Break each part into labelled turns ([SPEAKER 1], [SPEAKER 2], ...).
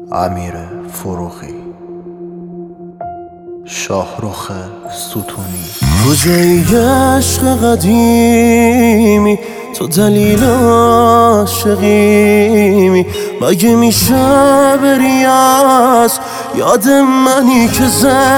[SPEAKER 1] امیر فروغی، شاهرخ ستونی.
[SPEAKER 2] کجایی عشق قدیمی، تو دلیل عاشقیمی. مگه میشه بری از یاد منی که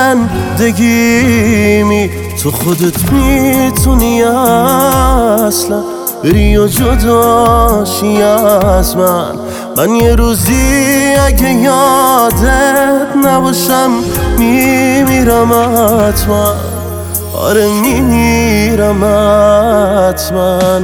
[SPEAKER 2] زندگیمی؟ تو خودت میتونی اصلا بری و جداشی از من یه روزی اگه یادت نباشم میمیرم حتما. آره میمیرم حتما.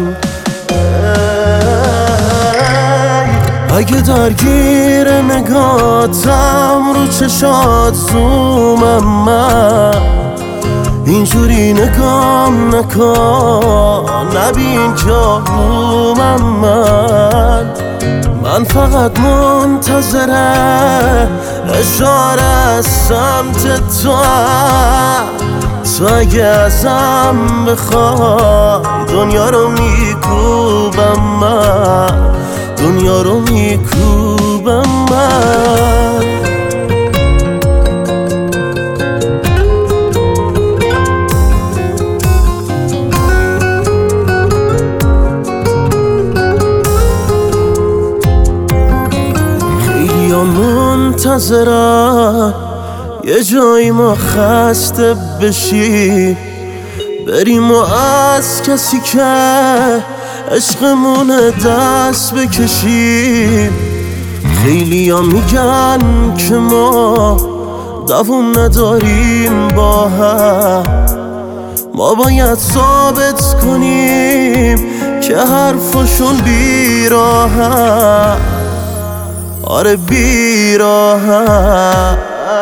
[SPEAKER 2] اگه درگیر نگاتم رو چشات زومم، من اینجوری نگام نکن، نبین جارومم. من فقط منتظره اشاره از سمت تو اگه ازم بخوای دنیا رو میکوبم، من دنیا رو میکوبم. من خیلی منتظرم یه جایی ما خسته بشی، بریم و از کسی که عشقمونه دست بکشیم. خیلی ها میگن که ما دوام نداریم با هم، ما باید ثابت کنیم که حرفشون بیراهه. آره بیراهه.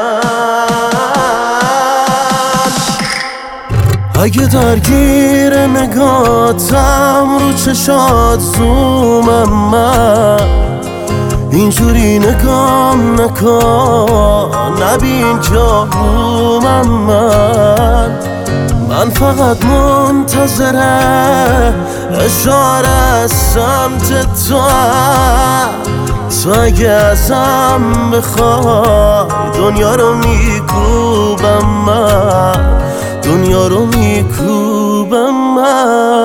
[SPEAKER 2] اگه درگیر نگاتم رو چشات زومم، من اینجوری نگام نکن، نبین جارومم. من فقط منتظره اشاره از سمت تو اگه ازم بخوای دنیا رو میکوبم، من دنیا رو میکوبم. من